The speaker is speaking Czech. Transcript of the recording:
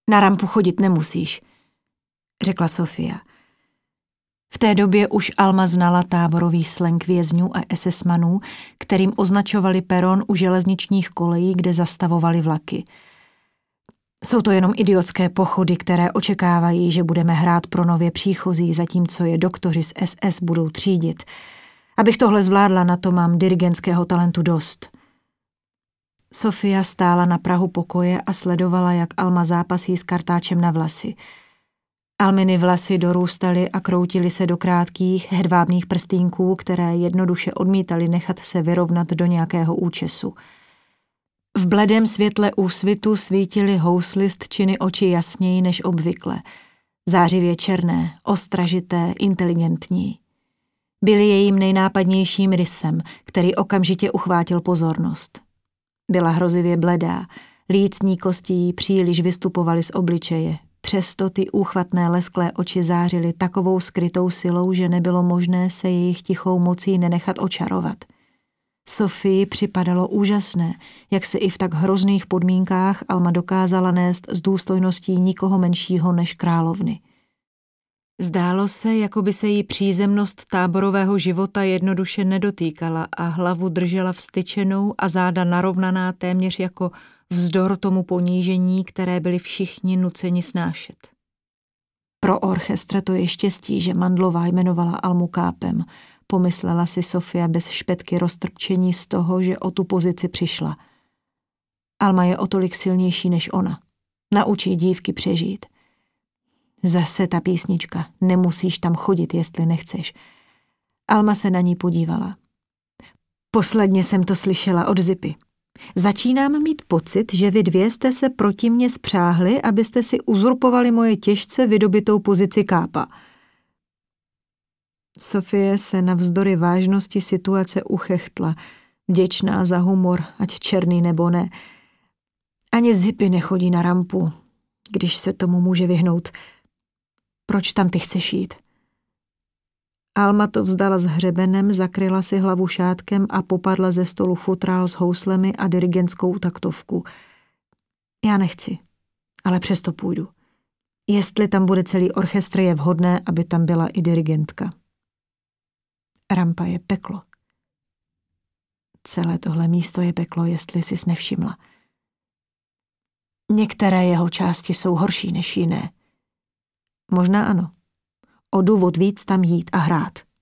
Na rampu chodit nemusíš, řekla Sofia. V té době už Alma znala táborový slang vězňů a SS-manů, kterým označovali peron u železničních kolejí, kde zastavovali vlaky. Jsou to jenom idiotské pochody, které očekávají, že budeme hrát pro nově příchozí, zatímco je doktoři z SS budou třídit. Abych tohle zvládla, na to mám dirigentského talentu dost. Sofia stála na prahu pokoje a sledovala, jak Alma zápasí s kartáčem na vlasy. Alminy vlasy dorůstaly a kroutily se do krátkých, hedvábných prstýnků, které jednoduše odmítaly nechat se vyrovnat do nějakého účesu. V bledém světle úsvitu svítily houslistčiny oči jasněji než obvykle. Zářivě černé, ostražité, inteligentní. Byly jejím nejnápadnějším rysem, který okamžitě uchvátil pozornost. Byla hrozivě bledá, lícní kosti jí příliš vystupovaly z obličeje. Přesto ty úchvatné lesklé oči zářily takovou skrytou silou, že nebylo možné se jejich tichou mocí nenechat očarovat. Sofii připadalo úžasné, jak se i v tak hrozných podmínkách Alma dokázala nést s důstojností nikoho menšího než královny. Zdálo se, jako by se jí přízemnost táborového života jednoduše nedotýkala a hlavu držela vztyčenou a záda narovnaná téměř jako vzdor tomu ponížení, které byli všichni nuceni snášet. Pro orchestra to je štěstí, že Mandlová jmenovala Almu kápem, pomyslela si Sofia bez špetky roztrpčení z toho, že o tu pozici přišla. Alma je o tolik silnější než ona. Naučí dívky přežít. Zase ta písnička, nemusíš tam chodit, jestli nechceš. Alma se na ní podívala. Posledně jsem to slyšela od Zippy. Začínám mít pocit, že vy dvě jste se proti mně spřáhli, abyste si uzurpovali moje těžce vydobytou pozici kápa. Sofie se navzdory vážnosti situace uchechtla, vděčná za humor, ať černý nebo ne. Ani Zippy nechodí na rampu, když se tomu může vyhnout. Proč tam ty chceš jít? Alma to vzdala s hřebenem, zakryla si hlavu šátkem a popadla ze stolu futrál s houslemi a dirigentskou taktovku. Já nechci, ale přesto půjdu. Jestli tam bude celý orchestr, je vhodné, aby tam byla i dirigentka. Rampa je peklo. Celé tohle místo je peklo, jestli jsi nevšimla. Některé jeho části jsou horší než jiné. Možná ano. O důvod víc tam jít a hrát.